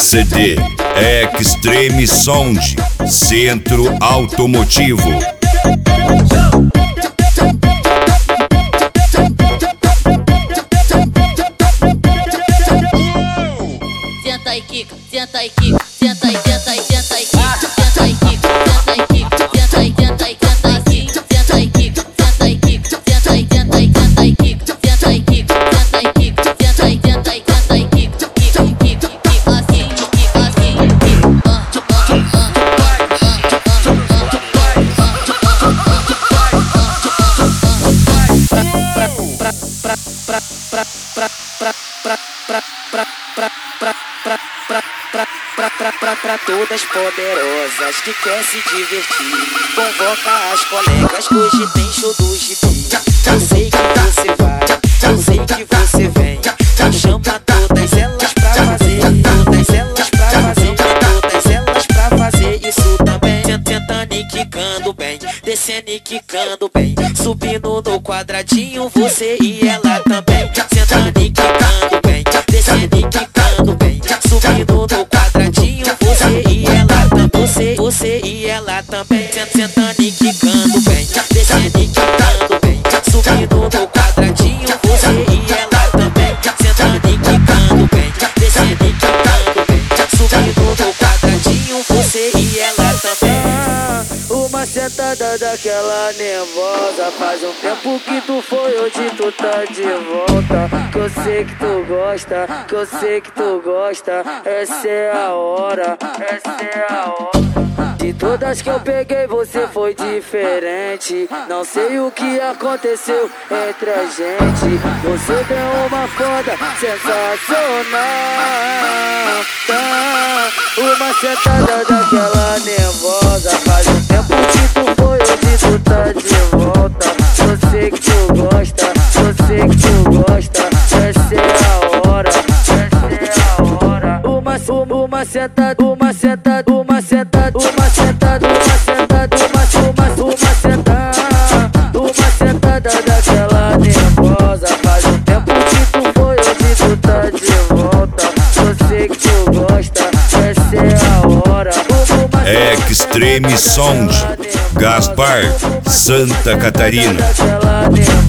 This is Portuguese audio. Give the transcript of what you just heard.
CD Extreme Sound, Centro Automotivo. Senta e quica, senta e quica, senta e senta e senta e quica, senta e quica, senta e quica, senta e senta e senta e quica, senta e quica, senta e quica, senta e senta e senta e quica, senta e quica, senta e quica, senta e senta e senta e quica, quica, quica, quica assim, quica assim, Pra todas poderosas que quer se divertir, convoca as colegas que hoje tem show do Gibi. Eu sei que você vai, eu sei que você vem. Chama todas elas pra fazer, todas elas pra fazer, todas elas pra fazer isso também. Sentando e quicando bem, descendo e quicando bem, subindo no quadradinho você e ela também. Sentando e quicando bem, descendo e quicando bem, subindo no quadradinho você e ela também. Você e ela também. Sentando e quicando bem, descendo e quicando bem, subindo no quadradinho você e ela também. Sentando e quicando bem, descendo e quicando bem, subindo no quadradinho você e ela também. Uma sentada daquela nervosa, faz um tempo que tu foi, hoje tu tá de volta. Que eu sei que tu gosta, que eu sei que tu gosta. Essa é a hora, essa é a hora. De todas que eu peguei você foi diferente. Não sei o que aconteceu entre a gente. Você deu uma foda sensacional, tá? Uma sentada daquela nervosa, faz um tempo que tu foi, hoje tu tá de volta. Eu sei que tu gosta, eu sei que tu gosta. Essa é a hora, essa é a hora. Uma sentada, uma sentada, uma sentada, uma sentada, uma sentada, uma sentada, uma sentada daquela nervosa. Faz um tempo que tu foi, hoje tu tá de volta. Eu sei que tu gosta, essa é a hora. Extreme Sound, Gaspar, Santa Catarina. Daquela nervosa.